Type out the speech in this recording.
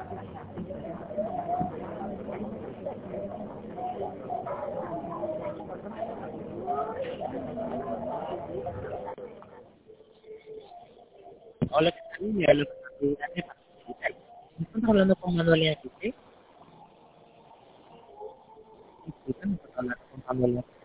Hola, ¿qué tal? Le hablo con Manuel de Digital. Estamos hablando con Manuel Enrique. Disculpen, no puedo hablar con Manuel.